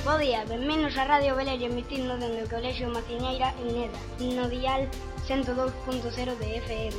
Bo día, benvidos a Radio Belella emitindo dende o Colexio Maciñeira en Neda, no dial 102.0 de FM.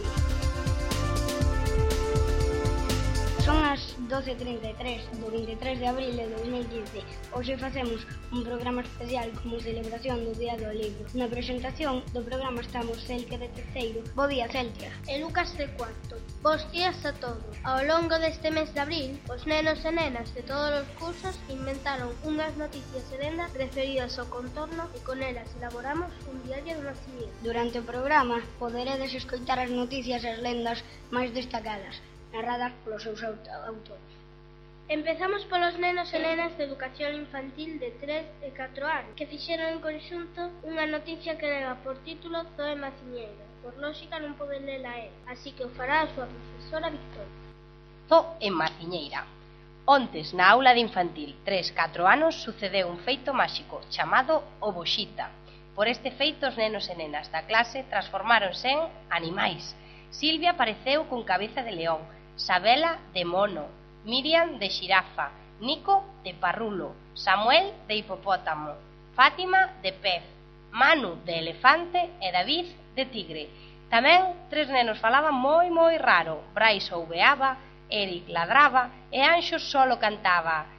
Son as 12:33 do 23 de abril de 2015. Hoxe facemos un programa especial como celebración do Día do Libro. Na presentación do programa estamos Celtia de terceiro. Bo día, Celtia. E Lucas de cuarto. Bos días a todos. Ao longo deste mes de abril, os nenos e nenas de todos os cursos inventaron unhas noticias e lendas referidas ao contorno e con elas elaboramos un diario do nacimiento. Durante o programa poderedes escoitar as noticias e as lendas máis destacadas, narradas polos seus autores. Empezamos polos nenos e nenas de educación infantil de 3 e 4 anos, que fixeron en conxunto unha noticia que leva por título Zoe Maciñeira. Por lógica non poden lela el, así que o fará a súa profesora Victoria. Zoe Maciñeira. Ontes, na aula de infantil 3-4 anos, sucedeu un feito máxico chamado o Boxita. Por este feito, os nenos e nenas da clase transformáronse en animais. Silvia apareceu con cabeza de león, Sabela de mono, Miriam de xirafa, Nico de parrulo, Samuel de hipopótamo, Fátima de pez, Manu de elefante e David de tigre. Tamén tres nenos falaban moi raro. Brais ouveaba, Eric ladraba e Anxo solo cantaba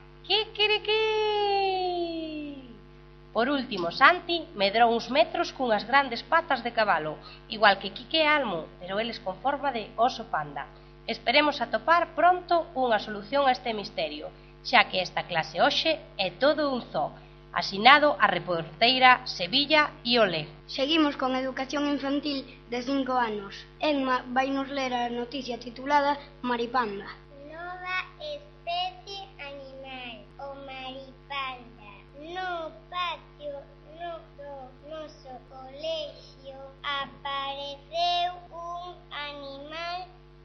Kikiriki. Por último, Santi medrou uns metros cunhas grandes patas de cabalo, igual que Quique e Almo, pero eles con forma de oso panda. Esperemos atopar pronto unha solución a este misterio, xa que esta clase hoxe é todo un zoo. Asinado a reporteira Sevilla Iolé. Seguimos con educación infantil de 5 anos. Emma vai nos ler a noticia titulada Maripanda. Nova especie animal, o maripanda. No patio do noso colexio apareceu un animal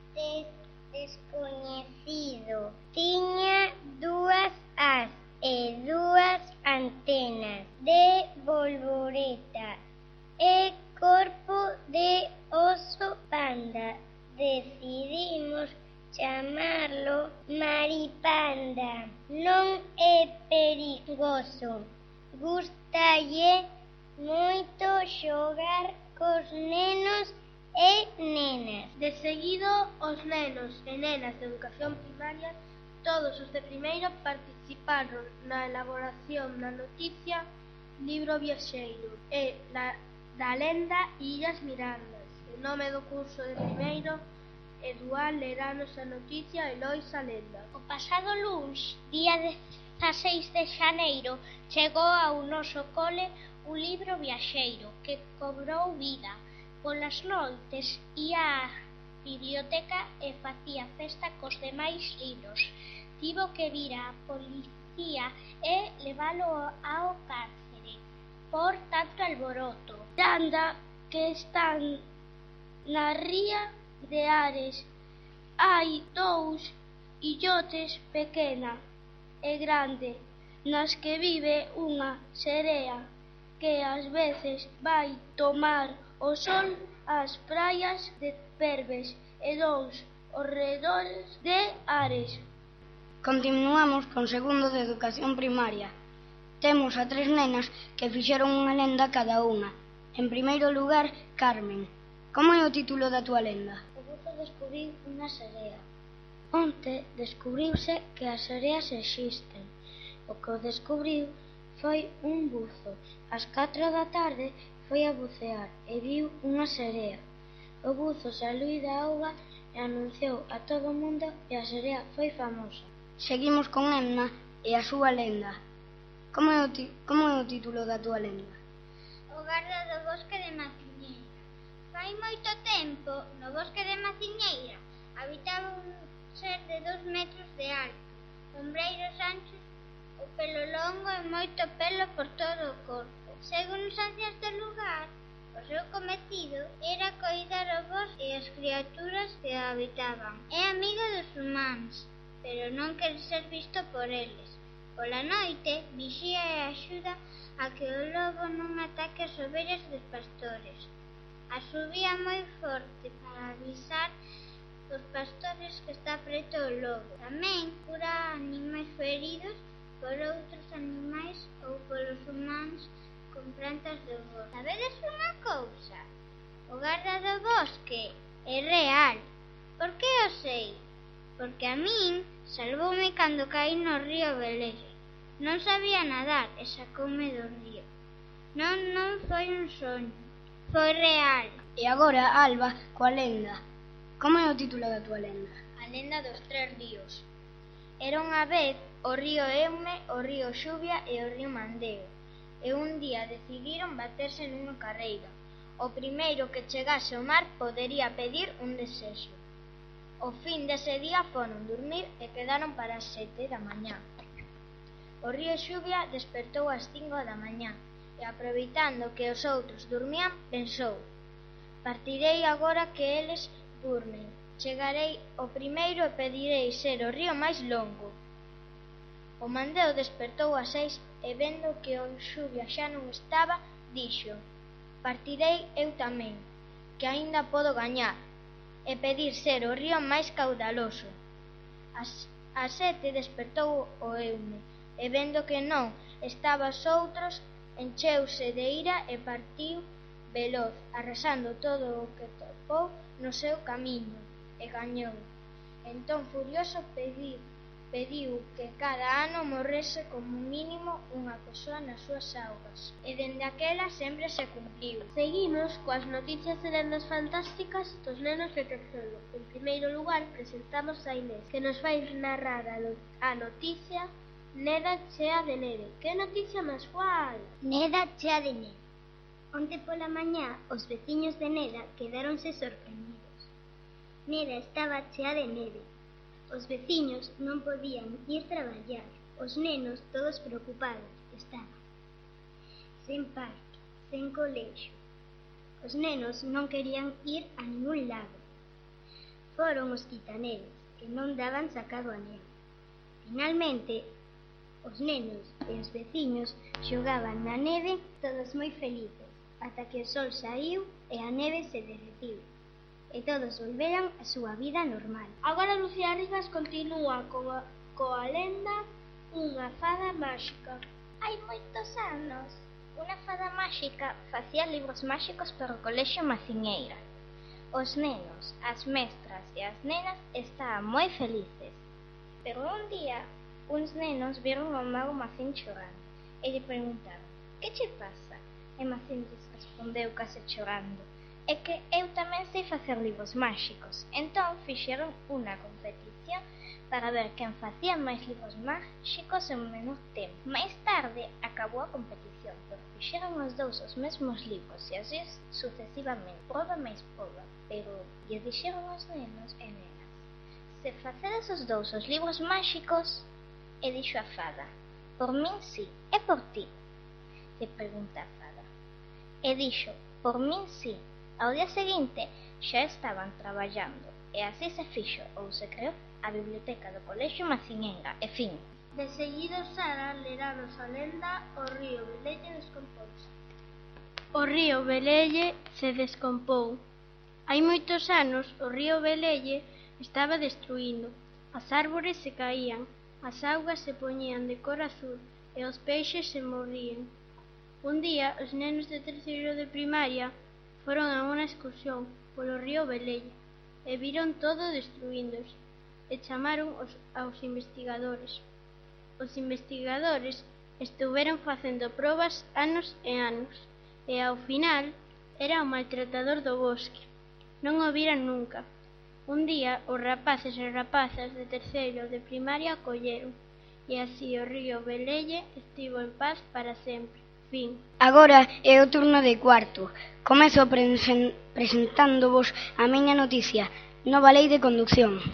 descoñecido. Tiña dúas as e dúas antenas de bolboreta e corpo de oso panda. Decidimos chamarlo Maripanda. Non é perigoso. Gustalle moito xogar cos nenos e nenas. De seguido, os nenos e nenas de educación primaria, todos os de primeiro, participaron na elaboración da noticia Libro Viaxeiro e da lenda Illas Mirandas. En nome do curso de primeiro, Eduard leranos a noticia e Lois a lenda. O pasado luns, día 16 de xaneiro, chegou ao noso cole un libro viaxeiro que cobrou vida. Polas noites ía á biblioteca e facía festa cos demais libros. Tivo que vir a policía e levalo ao cárcere por tanto alboroto. Anda que están na ría de Ares. Hai dous illotes pequena e grande nas que vive unha serea que ás veces vai tomar o sol ás praias de Perves e dous os redores de Ares. Continuamos con segundo de educación primaria. Temos a tres nenas que fixeron unha lenda cada unha. En primeiro lugar, Carmen. Como é o título da túa lenda? O buzo descubriu unha serea. Onte descubriuse que as sereas existen. O que o descubriu foi un buzo. Ás 4 da tarde foi a bucear e viu unha serea. O buzo saíu da auga e anunciou a todo o mundo e a serea foi famosa. Seguimos con Emma e a súa lenda. Como é o título da túa lenda? O garda do bosque de Maciñeira. Fai moito tempo, no bosque de Maciñeira, habitaba un ser de 2 metros de alto, ombreiros anchos, o pelo longo e moito pelo por todo o corpo. Según os anciãos do lugar, o seu cometido era coidar o bosque e as criaturas que o habitaban. É amigo dos humanos, pero non quere ser visto por eles. Pola noite, vixía e axuda a que o lobo non ataque as ovellas dos pastores. Asubía moi forte para avisar os pastores que está preto o lobo. Tamén cura animais feridos por outros animais ou polos humanos con plantas do bosque. Sabedes unha cousa? O garda do bosque é real. Por que o sei? Porque a min salvoume cando caí no río Belelle. Non sabía nadar e sacoume do río. Non foi un soño, foi real. E agora, Alba, coa lenda. Como é o título da túa lenda? A lenda dos 3 ríos. Era unha vez o río Eume, o río Xuvia e o río Mandeo. E un día decidiron baterse nunha carreira. O primeiro que chegase ao mar podería pedir un desexo. O fin dese día foron dormir e quedaron para as 7 da mañá. O río Xuvia despertou ás 5 da mañá e, aproveitando que os outros dormían, pensou: partirei agora que eles durmen. Chegarei o primeiro e pedirei ser o río máis longo. O Mandeo despertou ás 6 e, vendo que o Xuvia xa non estaba, dixo: partirei eu tamén, que aínda podo gañar, e pedir ser o río máis caudaloso. Ás 7 despertou o Eume e, vendo que non estaba os outros, encheuse de ira e partiu veloz, arrasando todo o que topou no seu camiño, e gañou. Entón, furioso, pediu que cada ano morrese como mínimo unha persoa nas súas augas. E dende aquela sempre se cumpliu. Seguimos coas noticias de lendas fantásticas dos nenos de terceiro. En primeiro lugar, presentamos a Inés, que nos vai narrar a noticia Neda chea de neve. Que noticia máis guai! Neda chea de neve. Onte pola mañá, os veciños de Neda quedáronse sorprendidos. Neda estaba chea de neve. Os veciños non podían ir traballar. Os nenos, todos preocupados, estaban sen parque, sen colexio. Os nenos non querían ir a ningún lado. Foron os quitaneves, que non daban sacado a neve. Finalmente, os nenos e os veciños xogaban na neve, todos moi felices, ata que o sol saíu e a neve se derretiu, e todos volveran a súa vida normal. Agora Lucía Rivas continúa coa lenda Unha fada máxica. Hai moitos anos, unha fada máxica facía libros máxicos para o colexio Maciñeira. Os nenos, as mestras e as nenas estaban moi felices. Pero un día, uns nenos viron ao mago Macín chorando e lle preguntaron: que che pasa? E Macín lles respondeu case chorando: é que eu tamén sei facer libros máxicos. Entón fixeron unha competición para ver quen facía máis libros máxicos en menor tempo. Máis tarde acabou a competición, pero fixeron os dous os mesmos libros e así sucesivamente, proba máis proba. Pero lle dixeron os nenos e nenas: se facedes os dous os libros máxicos. E dixo a fada: por min sí, e por ti? Lle pregunta a fada. E dixo: por min sí. Ao día seguinte xa estaban traballando e así se fixo ou se creou a biblioteca do colexio Maciñeira. E fin. De seguido, Sara leranos a lenda O río Belelle descompouse. O río Belelle se descompou. Hai moitos anos o río Belelle estaba destruindo. As árbores se caían, as augas se poñían de cor azul e os peixes se morrían. Un día, os nenos de terceiro de primaria foron a unha excursión polo río Belelle e viron todo destruíndose e chamaron aos investigadores. Os investigadores estuveron facendo probas anos e anos e ao final era o maltratador do bosque. Non o viran nunca. Un día, os rapaces e rapazas de terceiro de primaria acolleron e así o río Belelle estivo en paz para sempre. Fin. Agora é o turno de cuarto. Comezo presentándovos a miña noticia, nova lei de conducción.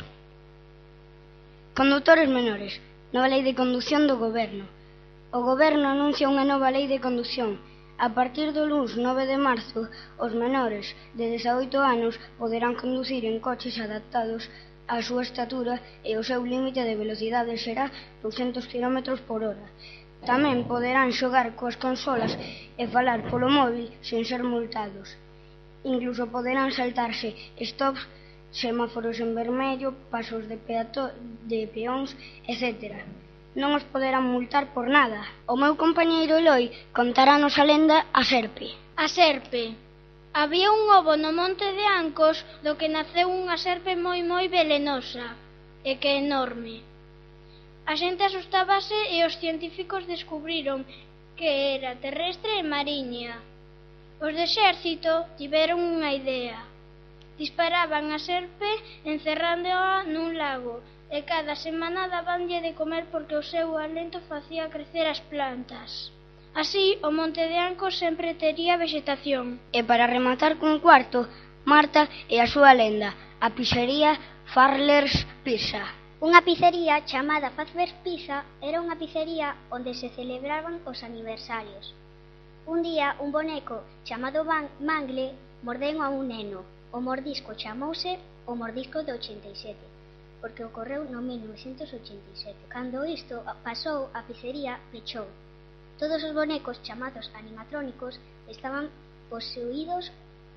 Condutores menores, nova lei de conducción do Goberno. O Goberno anuncia unha nova lei de conducción. A partir do luns 9 de marzo, os menores de 18 anos poderán conducir en coches adaptados á súa estatura e o seu límite de velocidade será 200 km por hora. Tamén poderán xogar coas consolas e falar polo móvil sen ser multados. Incluso poderán saltarse stops, semáforos en vermello, pasos de peóns, etc. non os poderán multar por nada. O meu compañeiro Eloi contarános a lenda A Serpe. A serpe. Había un ovo no monte de Ancos do que naceu unha serpe moi velenosa e que enorme. A xente asustábase e os científicos descubriron que era terrestre e mariña. Os do exército tiveron unha idea. Disparaban a serpe encerrándoa nun lago e cada semana dabanlle de comer porque o seu alento facía crecer as plantas. Así, o monte de Ancos sempre tería vexetación. E para rematar cun cuarto, Marta e a súa lenda, a pizzería Farlers Pizza. Unha pizzería chamada Fazbear's Pizza era unha pizzería onde se celebraban os aniversarios. Un día, un boneco chamado Mangle mordeu a un neno. O mordisco chamouse o mordisco do 87, porque ocorreu no 1987. Cando isto pasou, a pizzería pechou. Todos os bonecos chamados animatrónicos estaban posuídos.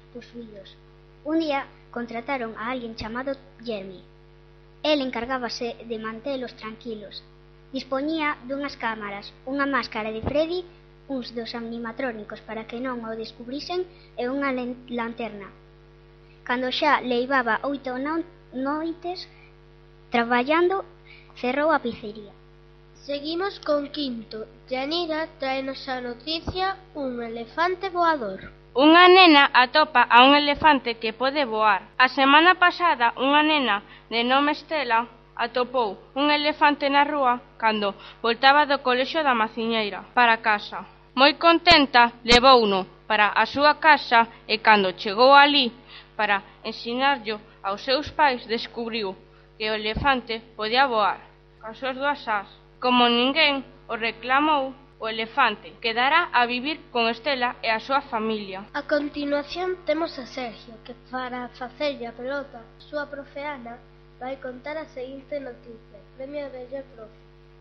Un día contrataron a alguén chamado Jeremy. El encargábase de mantelos tranquilos. Dispoñía dunhas cámaras, unha máscara de Freddy, uns dos animatrónicos para que non o descubrisen e unha lanterna. Cando xa leivaba 8 noites traballando, cerrou a pizzería. Seguimos con quinto. Yanira traenos a noticia un elefante voador. Unha nena atopa a un elefante que pode voar. A semana pasada, unha nena de nome Estela atopou un elefante na rúa cando voltaba do colexio da Maciñeira para casa. Moi contenta, levouno para a súa casa e cando chegou alí para ensinarllo aos seus pais, descubriu que o elefante podía voar con suas dúas ás. Como ninguén o reclamou, o elefante quedara a vivir con Estela e a súa familia. A continuación temos a Sergio, que para facerlle a pelota a súa profe Ana vai contar a seguinte noticia. Premio a mellor profe.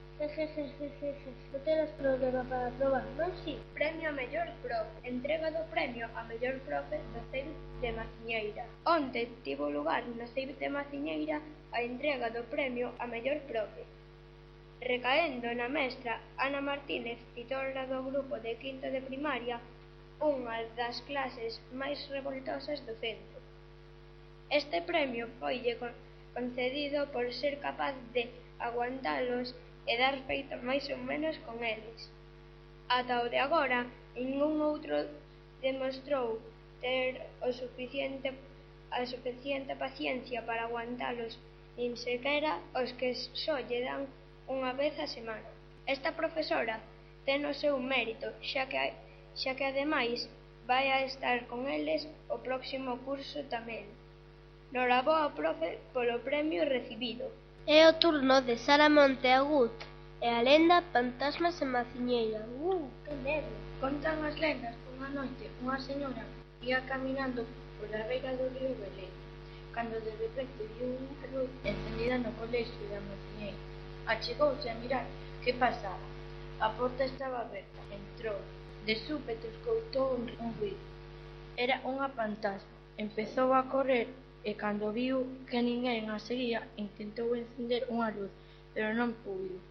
Non tenes problema para probar, non? Si, premio a mellor profe. Entrega do premio a mellor profe do CEIP de Maciñeira. Onte tivo lugar no CEIP de Maciñeira a entrega do premio a mellor profe, recaendo na mestra Ana Martínez, titora do grupo de quinto de primaria, unha das clases máis revoltosas do centro. Este premio foille concedido por ser capaz de aguantalos e dar feito máis ou menos con eles. Ata o de agora, ningún outro demostrou ter a suficiente paciencia para aguantalos, nin sequera os que só lle dan unha vez a semana. Esta profesora ten o seu mérito, xa que ademais vai a estar con eles o próximo curso tamén. Noraboa, profe, polo premio recibido. É o turno de Sara Monteagut e a lenda Fantasmas en Maciñeira. Que nervio! Contan as lendas que unha noite unha señora ia caminando pola beira do río Belén, cando de repente viu unha luz encendida no colexio da Maciñeira. Achegouse a mirar que pasaba. A porta estaba aberta. Entrou. De súpeto escoitou un ruído. Era unha fantasma. Empezou a correr e cando viu que ninguén a seguía intentou encender unha luz, pero non puido.